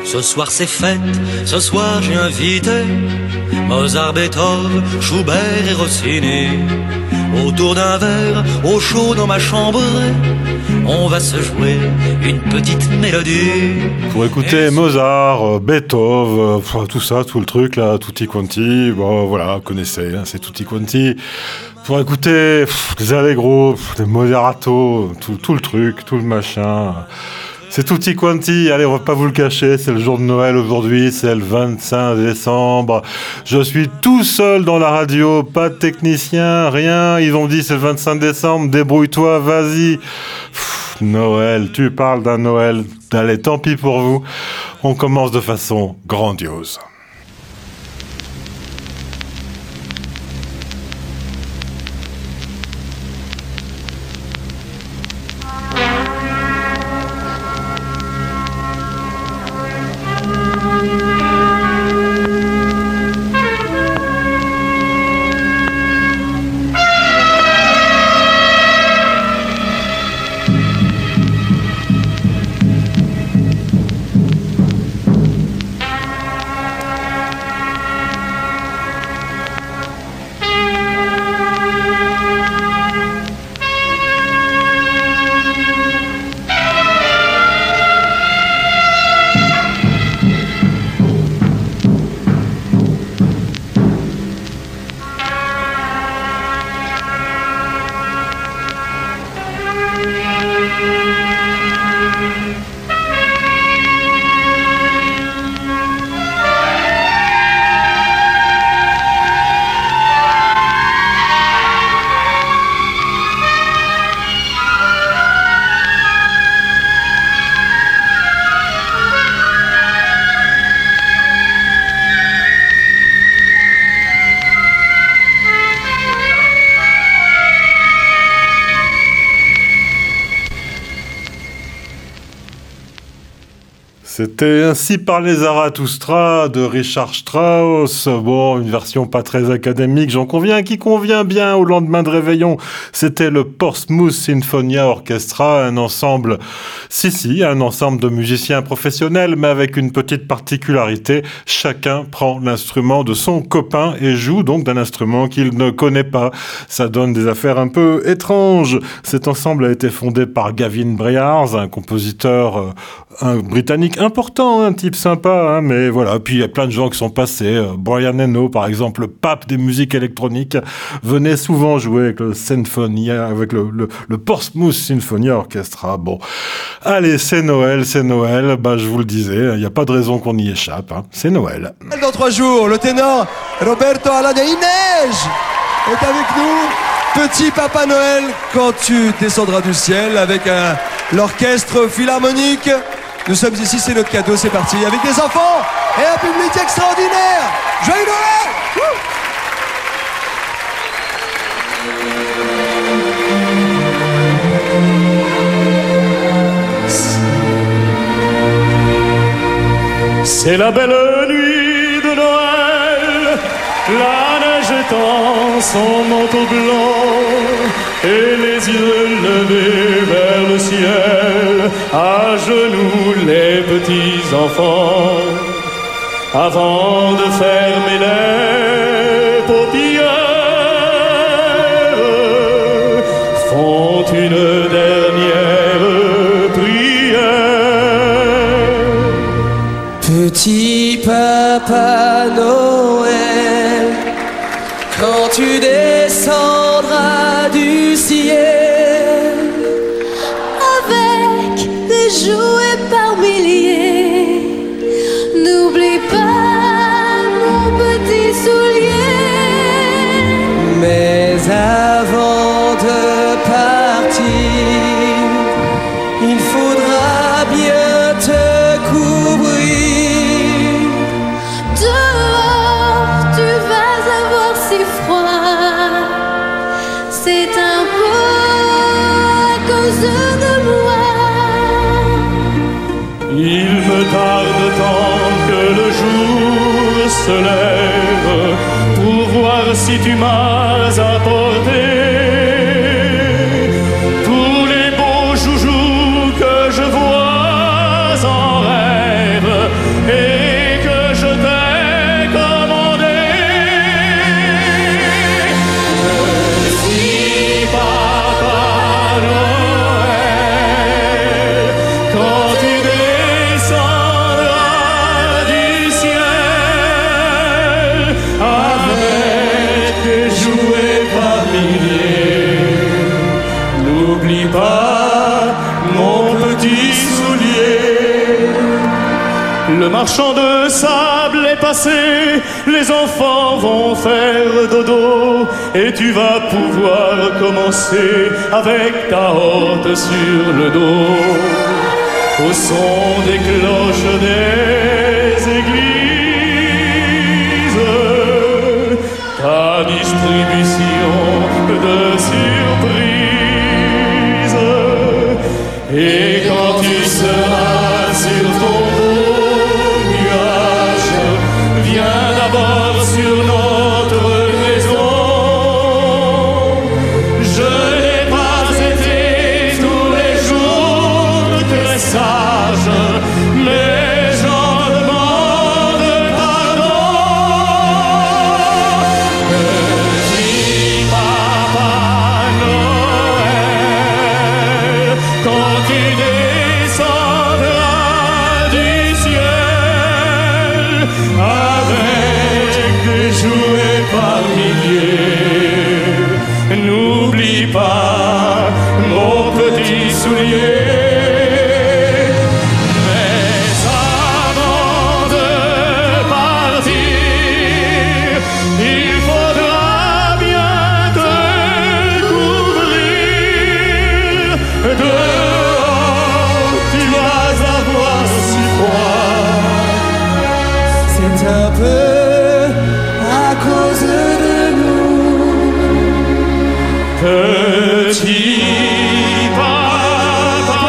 Ce soir c'est fête, ce soir j'ai invité Mozart, Beethoven, Schubert et Rossini. Autour d'un verre, au chaud dans ma chambre, on va se jouer une petite mélodie. Pour écouter Mozart, Beethoven, tout ça, tout le truc là, tutti quanti, bon voilà, vous connaissez, hein, c'est tutti quanti. Pour écouter des allegro, des moderato, tout le truc, tout le machin. C'est tutti quanti, allez, on va pas vous le cacher, c'est le jour de Noël aujourd'hui, c'est le 25 décembre. Je suis tout seul dans la radio, pas de technicien, rien. Ils ont dit c'est le 25 décembre, débrouille-toi, vas-y. Noël, tu parles d'un Noël. Allez, tant pis pour vous. On commence de façon grandiose. C'était Ainsi parlait Zarathustra de Richard Strauss. Bon, une version pas très académique, j'en conviens, qui convient bien au lendemain de réveillon. C'était le Portsmouth Sinfonia Orchestra, un ensemble de musiciens professionnels, mais avec une petite particularité. Chacun prend l'instrument de son copain et joue donc d'un instrument qu'il ne connaît pas. Ça donne des affaires un peu étranges. Cet ensemble a été fondé par Gavin Bryars, un compositeur un britannique important, un type sympa, mais voilà. Puis il y a plein de gens qui sont passés. Brian Eno, par exemple, le pape des musiques électroniques, venait souvent jouer avec le Sinfonia, avec le Portsmouth Sinfonia Orchestra. Bon, allez, c'est Noël. Je vous le disais, il n'y a pas de raison qu'on y échappe. C'est Noël. Dans 3 jours, le ténor Roberto Alaneinej est avec nous. Petit Papa Noël, quand tu descendras du ciel avec l'orchestre philharmonique. Nous sommes ici, c'est notre cadeau, c'est parti. Avec des enfants et un public extraordinaire. Joyeux Noël! C'est la belle nuit de Noël, la neige étend son manteau blanc et les yeux levés vers le ciel, à genoux les petits enfants, avant de fermer les paupières, font une dernière prière. Petit Papa Noël, quand tu descendras du ciel, avec des jouets par milliers, n'oublie pas mon petit soulier. Mais avant de partir, il faudra bien te couvrir. Dehors, tu vas avoir si froid. C'est un peu à cause de moi. Il me tarde tant que le jour se lève pour voir si tu m'as apporté tous les beaux joujoux que je vois en rêve n'oublie pas mon petit soulier. Le marchand de sable est passé, les enfants vont faire dodo, et tu vas pouvoir commencer avec ta horte sur le dos. Au son des cloches des églises, ta distribution de surprises. Et quand tu seras sur ton beau nuage, viens d'abord sur notre maison. Je n'ai pas été tous les jours très sage, mais j'en demande pardon. Petit Papa Noël, quand tu descendras du ciel avec des jouets par milliers, n'oublie pas mon petit soulier. Mais avant de partir, il faudra bien te couvrir. Dehors, tu vas avoir si froid. C'est un peu à cause de nous. Petit Papa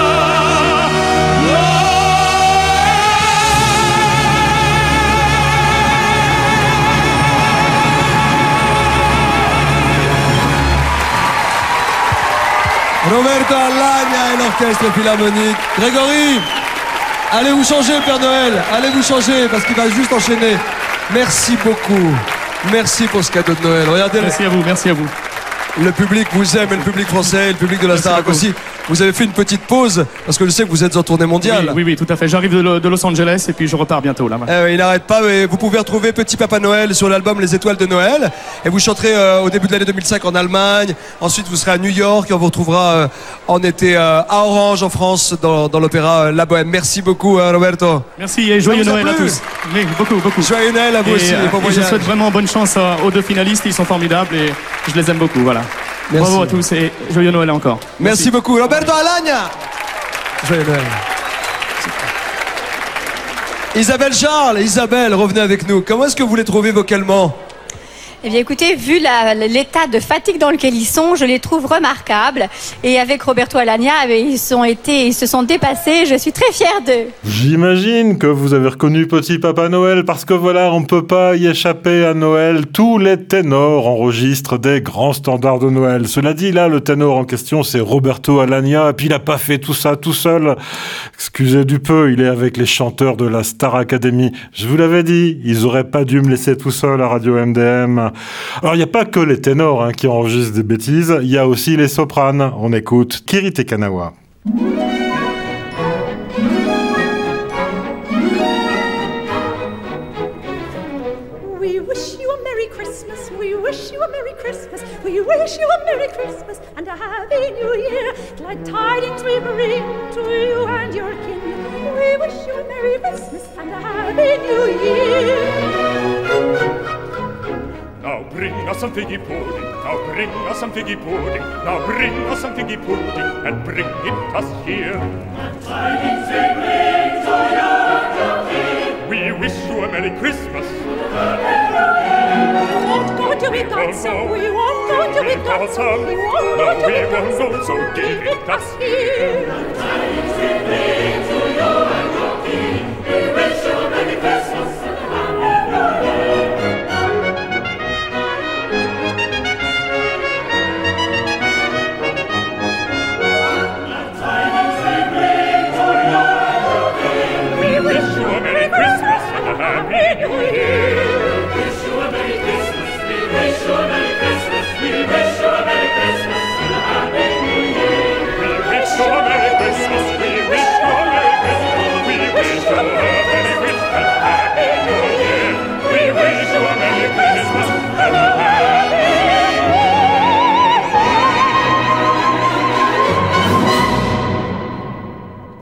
Roberto Alagna et l'Orchestre Philharmonique. Grégory, allez vous changer, Père Noël. Allez vous changer parce qu'il va juste enchaîner. Merci beaucoup. Merci pour ce cadeau de Noël. Regardez, Merci à vous, merci à vous. le public vous aime, et le public français, et le public de la Merci Starac beaucoup. aussi. Vous avez fait une petite pause parce que je sais que vous êtes en tournée mondiale. Oui, tout à fait. J'arrive de Los Angeles et puis je repars bientôt là. Il n'arrête pas, mais vous pouvez retrouver Petit Papa Noël sur l'album Les Étoiles de Noël. Et vous chanterez au début de l'année 2005 en Allemagne. Ensuite, vous serez à New York et on vous retrouvera en été à Orange, en France, dans l'opéra La Bohème. Merci beaucoup, Roberto. Merci et joyeux Ça vous a Noël à plu? tous. Oui, beaucoup. Joyeux Noël à vous aussi. Et bon et je voyage. souhaite vraiment bonne chance aux deux finalistes. Ils sont formidables et je les aime beaucoup. Voilà. Merci. Bravo à tous et joyeux Noël encore. Merci beaucoup. Roberto Alagna. Joyeux Noël. Isabelle Charles, Isabelle, revenez avec nous. Comment est-ce que vous les trouvez vocalement? Eh bien écoutez, vu l'état de fatigue dans lequel ils sont, je les trouve remarquables. Et avec Roberto Alagna, ils se sont dépassés. Je suis très fière d'eux. J'imagine que vous avez reconnu Petit Papa Noël parce que voilà, on ne peut pas y échapper à Noël. Tous les ténors enregistrent des grands standards de Noël. Cela dit, là, le ténor en question, c'est Roberto Alagna. Et puis, il n'a pas fait tout ça tout seul. Excusez du peu, il est avec les chanteurs de la Star Academy. Je vous l'avais dit, ils n'auraient pas dû me laisser tout seul à Radio MDM. Alors, il n'y a pas que les ténors qui enregistrent des bêtises. Il y a aussi les sopranes. On écoute Kiri Tekanawa. We wish you a Merry Christmas, we wish you a Merry Christmas, we wish you a Merry Christmas and a Happy New Year. Glad tidings we bring to you and your kin. We wish you a Merry Christmas and a Happy New Year. Now bring us some figgy pudding, now bring us some figgy pudding, now bring us some figgy pudding and bring it us here. Glad tidings we bring to you and your kin. We wish you a Merry Christmas. We won't go till we got some, we won't go till we got some, we won't go till we got some, so give it us here. Glad tidings we bring to you and your kin. We wish you a Merry Christmas and a Happy New Year. Glad tidings we bring to you and your kin. We wish you a Merry Christmas and a Happy New Year. Wish you a Merry Christmas, we wish you a Merry Christmas, we wish you a Merry Christmas and a Happy New Year. We wish you a Merry Christmas, we wish you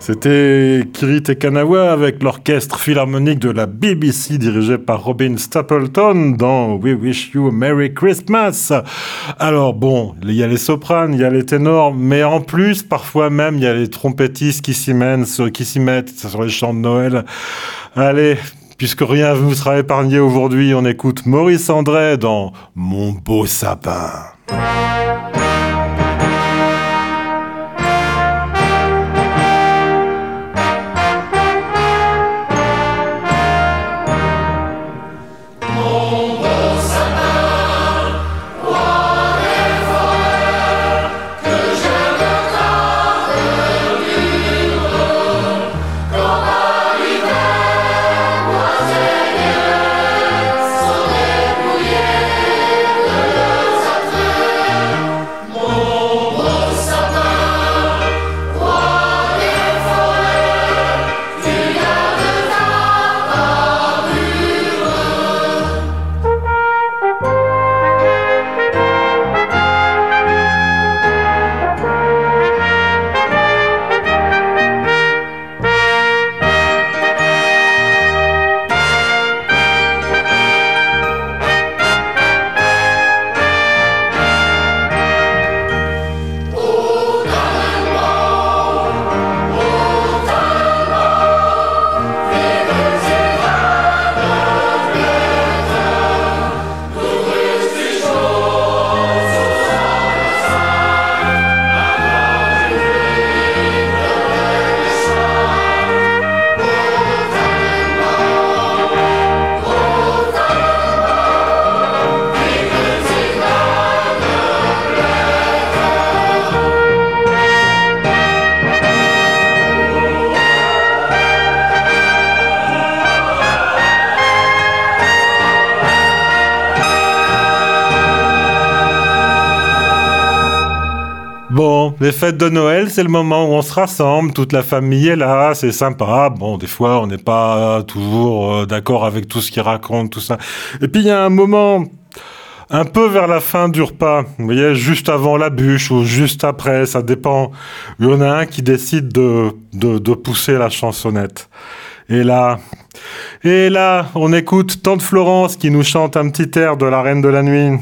C'était Kiri Te Kanawa avec l'orchestre philharmonique de la BBC dirigé par Robin Stapleton dans We Wish You a Merry Christmas. Alors bon, il y a les sopranes, il y a les ténors, mais en plus, parfois même, il y a les trompettistes qui s'y mettent sur les chants de Noël. Allez, puisque rien ne vous sera épargné aujourd'hui, on écoute Maurice André dans Mon beau sapin. Bon, les fêtes de Noël, c'est le moment où on se rassemble, toute la famille est là, c'est sympa. Bon, des fois, on n'est pas toujours d'accord avec tout ce qu'ils racontent, tout ça. Et puis, il y a un moment, un peu vers la fin du repas, vous voyez, juste avant la bûche ou juste après, ça dépend. Il y en a un qui décide de pousser la chansonnette. Et là, on écoute Tante Florence qui nous chante un petit air de La Reine de la Nuit.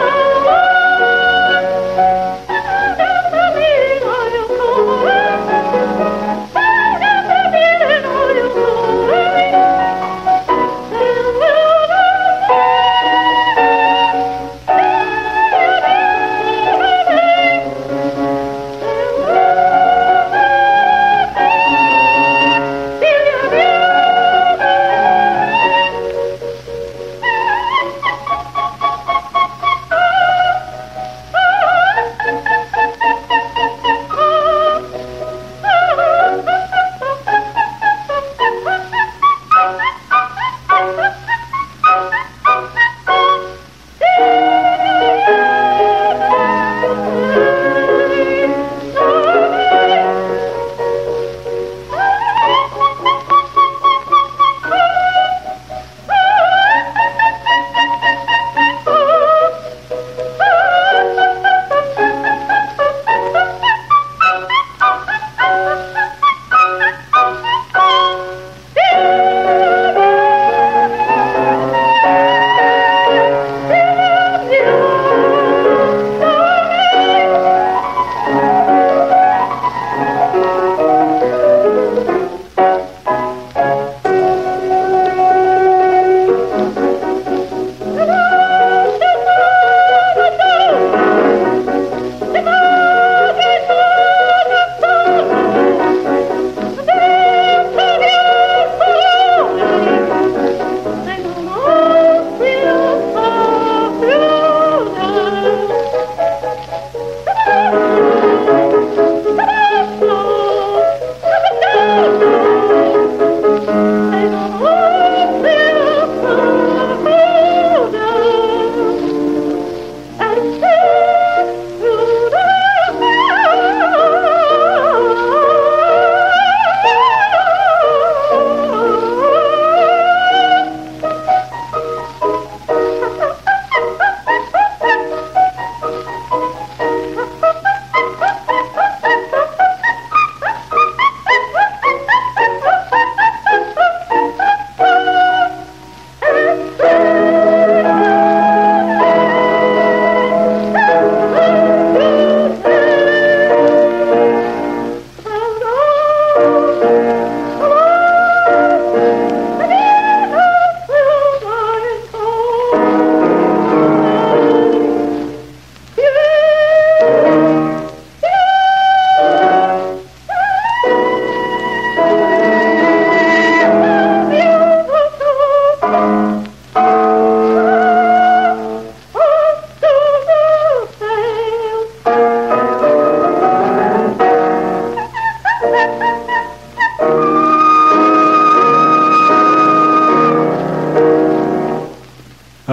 Oh,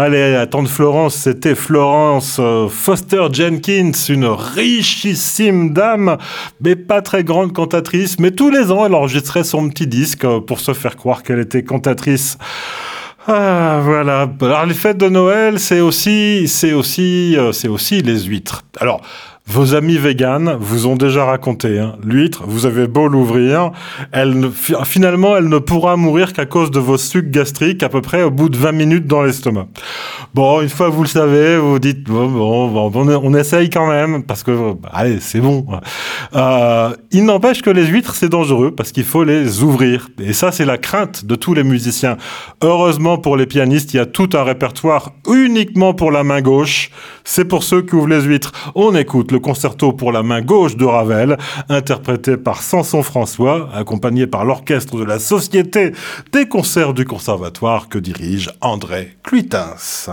Allez, à Tante Florence, c'était Florence Foster Jenkins, une richissime dame, mais pas très grande cantatrice. Mais tous les ans, elle enregistrait son petit disque pour se faire croire qu'elle était cantatrice. Ah, voilà. Alors, les fêtes de Noël, c'est aussi les huîtres. Alors, vos amis véganes vous ont déjà raconté, hein, l'huître, vous avez beau l'ouvrir, finalement, elle ne pourra mourir qu'à cause de vos sucs gastriques, à peu près au bout de 20 minutes dans l'estomac. Bon, une fois vous le savez, vous dites, on essaye quand même, parce que, allez, c'est bon. Il n'empêche que les huîtres, c'est dangereux, parce qu'il faut les ouvrir. Et ça, c'est la crainte de tous les musiciens. Heureusement, pour les pianistes, il y a tout un répertoire uniquement pour la main gauche. C'est pour ceux qui ouvrent les huîtres. On écoute le concerto pour la main gauche de Ravel, interprété par Samson François, accompagné par l'orchestre de la Société des concerts du Conservatoire que dirige André Cluitens.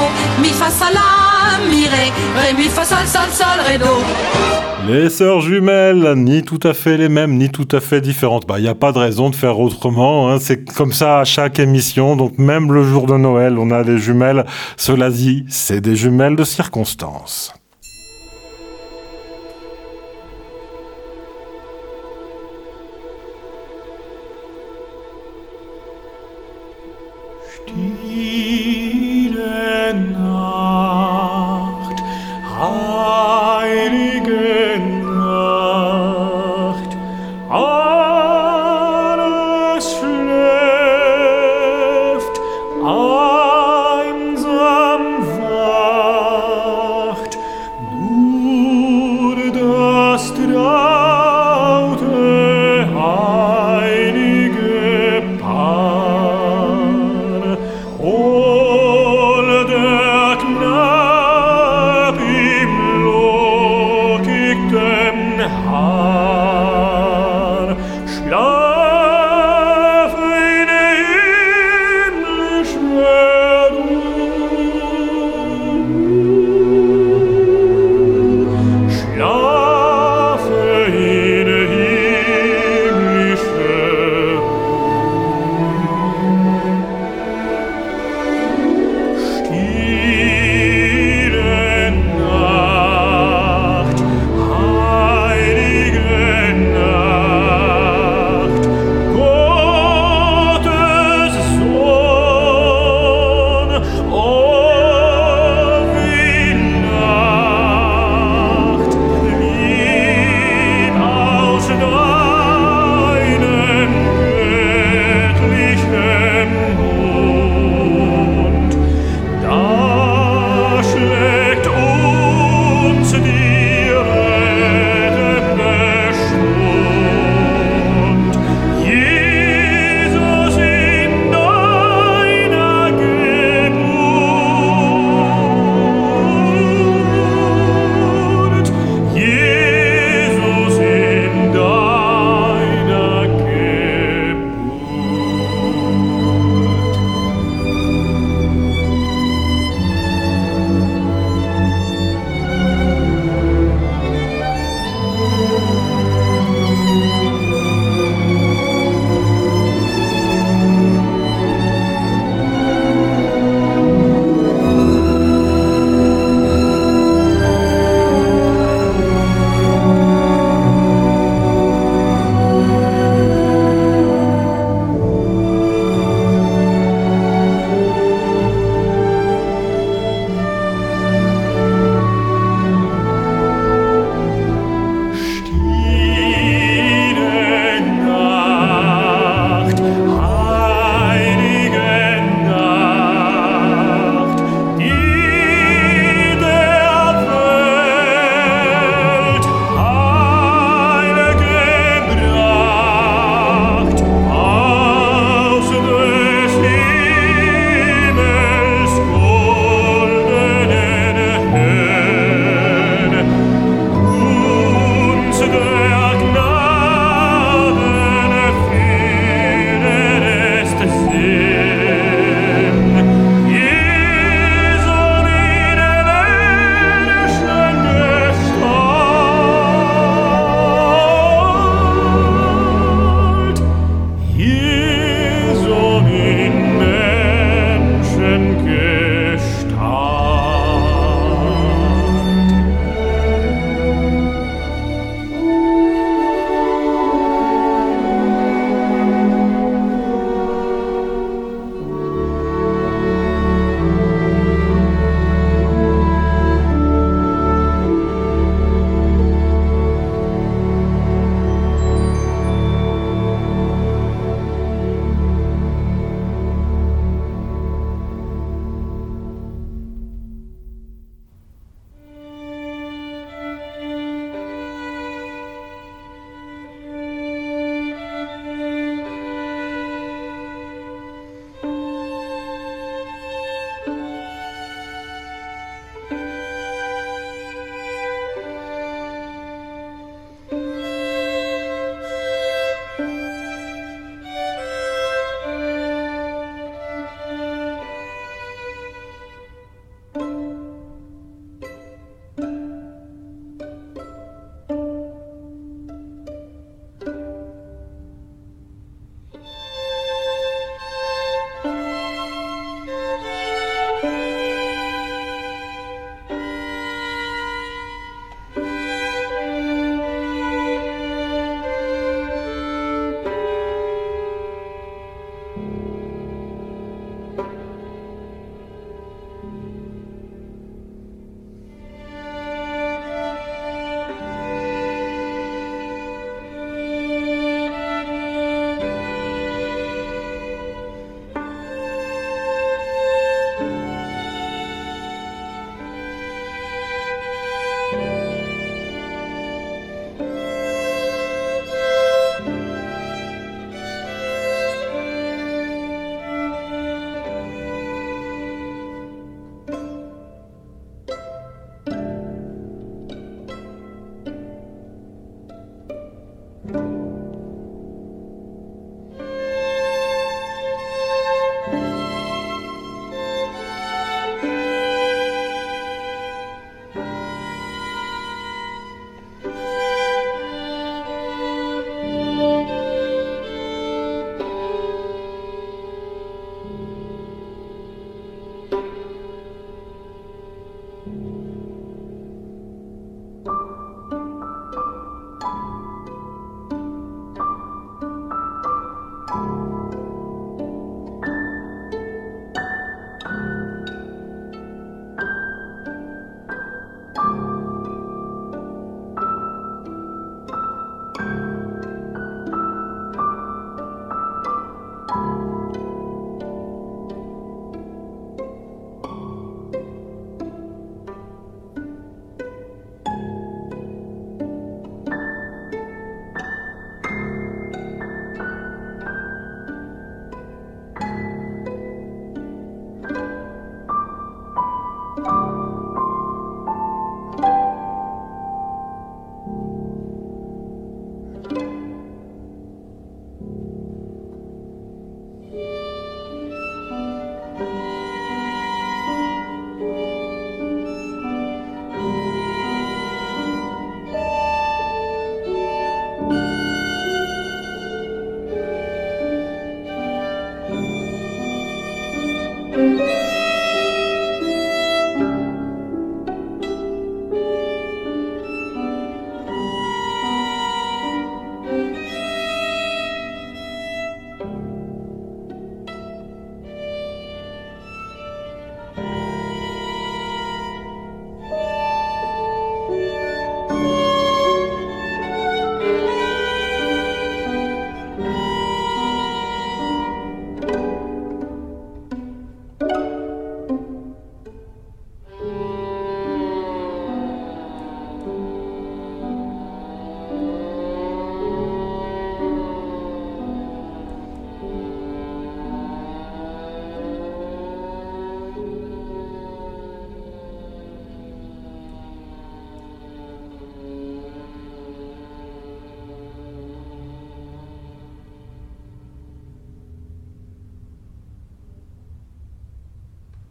mi fa sol la, mi ré mi fa sol sol sol ré do. Les sœurs jumelles, ni tout à fait les mêmes, ni tout à fait différentes. Il n'y a pas de raison de faire autrement, hein. C'est comme ça à chaque émission. Donc même le jour de Noël, on a des jumelles. Cela dit, c'est des jumelles de circonstance. Stille Nacht, heilige Nacht, alles schläft, einsam wacht, nur das traute heilige Paar. Oh,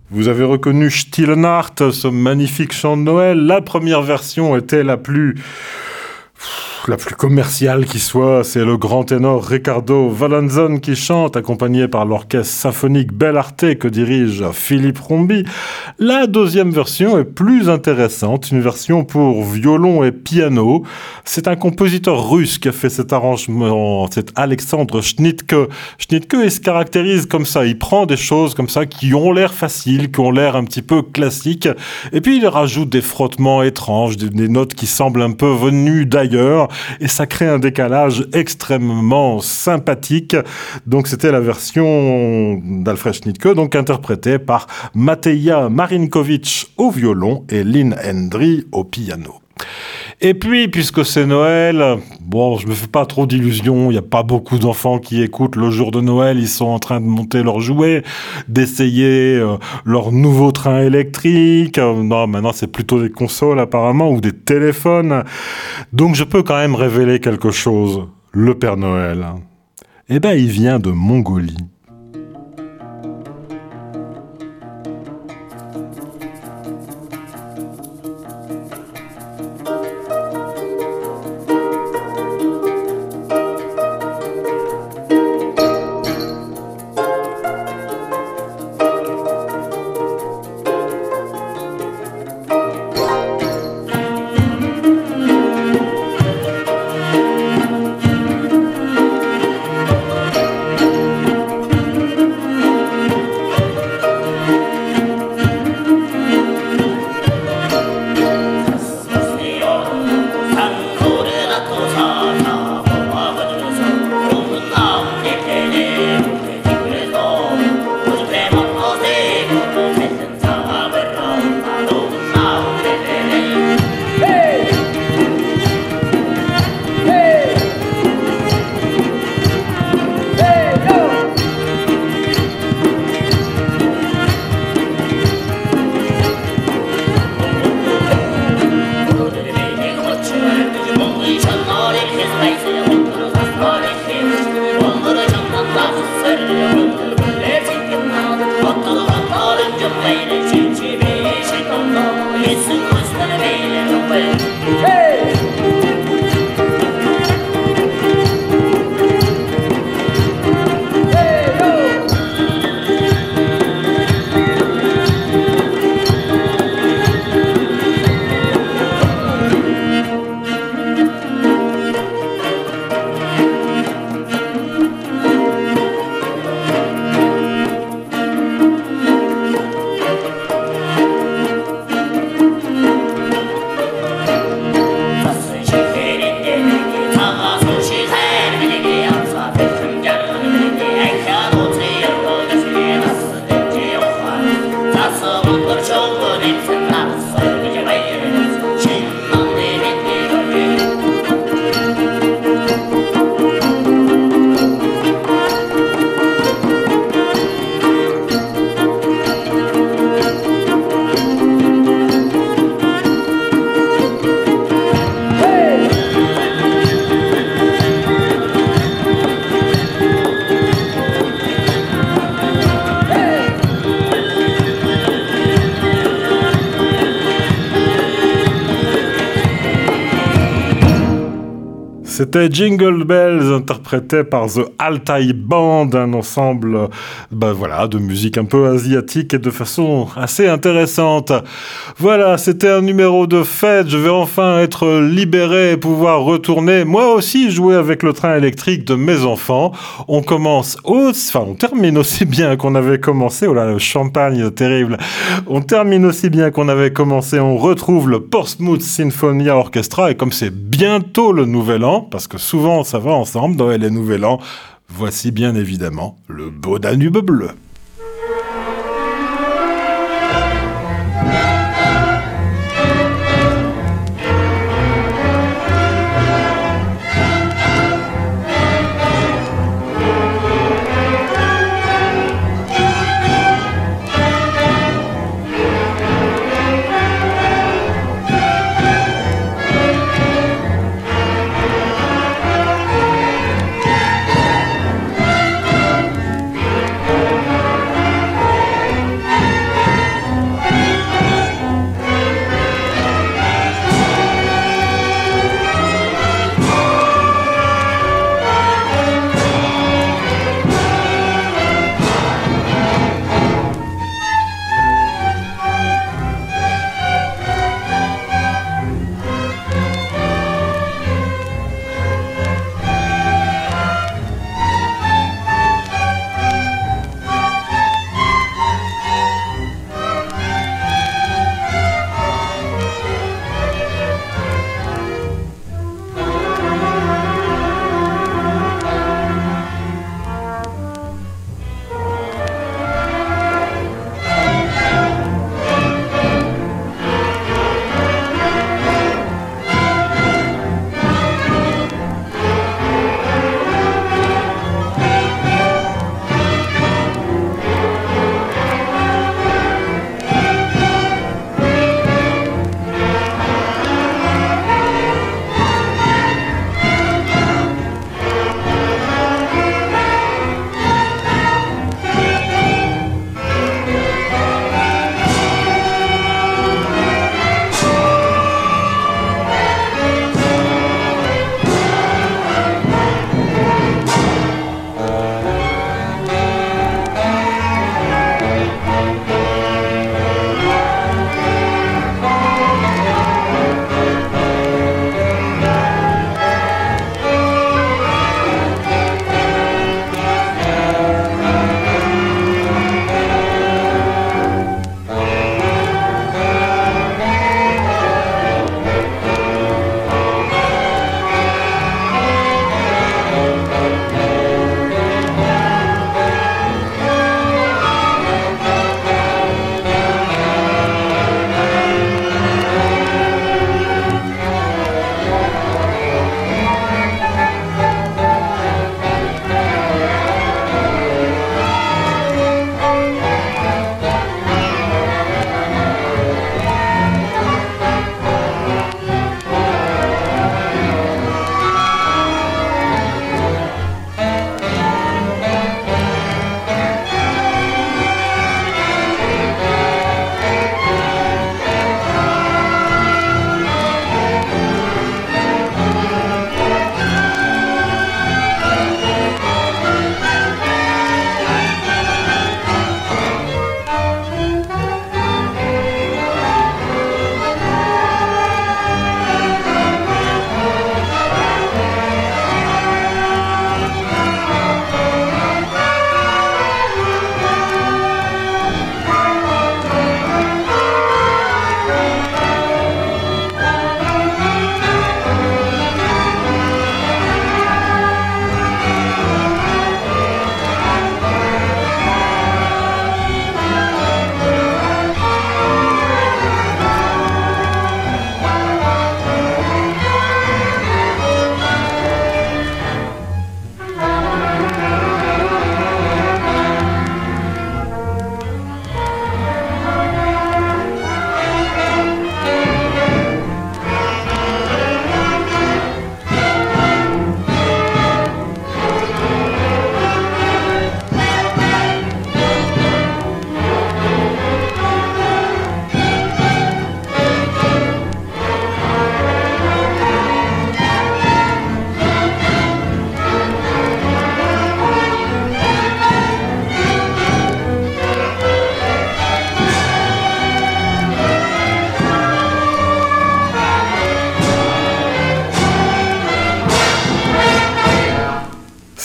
Vous avez reconnu Stille Nacht, ce magnifique chant de Noël. La première version était la plus commerciale qui soit. C'est le grand ténor Riccardo Valanzone qui chante, accompagné par l'orchestre symphonique Bell'Arte que dirige Philippe Rombi. La deuxième version est plus intéressante, une version pour violon et piano. C'est un compositeur russe qui a fait cet arrangement, c'est Alexandre Schnittke. Schnittke, il se caractérise comme ça, il prend des choses comme ça qui ont l'air faciles, qui ont l'air un petit peu classiques, et puis il rajoute des frottements étranges, des notes qui semblent un peu venues d'ailleurs, et ça crée un décalage extrêmement sympathique. Donc c'était la version d'Alfred Schnittke, donc interprétée par Mateja Marinkovic au violon et Lynn Hendry au piano. Et puis, puisque c'est Noël, bon, je me fais pas trop d'illusions, il n'y a pas beaucoup d'enfants qui écoutent le jour de Noël, ils sont en train de monter leurs jouets, d'essayer leur nouveau train électrique. Non, maintenant c'est plutôt des consoles apparemment, ou des téléphones. Donc je peux quand même révéler quelque chose. Le Père Noël, eh ben il vient de Mongolie. C'était Jingle Bells, interprété par The Altai Band, un ensemble de musique un peu asiatique et de façon assez intéressante. Voilà, c'était un numéro de fête. Je vais enfin être libéré et pouvoir retourner, moi aussi, jouer avec le train électrique de mes enfants. On termine aussi bien qu'on avait commencé. Oh là, le champagne terrible. On termine aussi bien qu'on avait commencé. On retrouve le Portsmouth Sinfonia Orchestra, et comme c'est bientôt le Nouvel An, parce que souvent ça va ensemble, Noël et Nouvel An, voici bien évidemment le beau Danube bleu.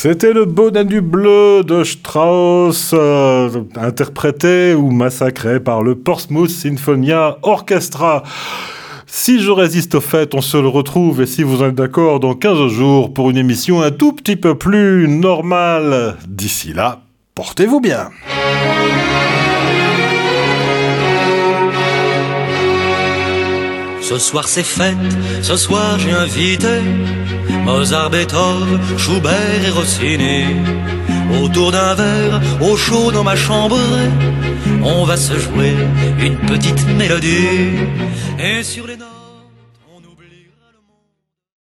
C'était le Beau Danube bleu de Strauss, interprété ou massacré par le Portsmouth Sinfonia Orchestra. Si je résiste au fait, on se le retrouve, et si vous êtes d'accord, dans 15 jours pour une émission un tout petit peu plus normale. D'ici là, portez-vous bien. Ce soir c'est fête, ce soir j'ai invité Mozart, Beethoven, Schubert et Rossini. Autour d'un verre, au chaud dans ma chambre, on va se jouer une petite mélodie. Et sur les notes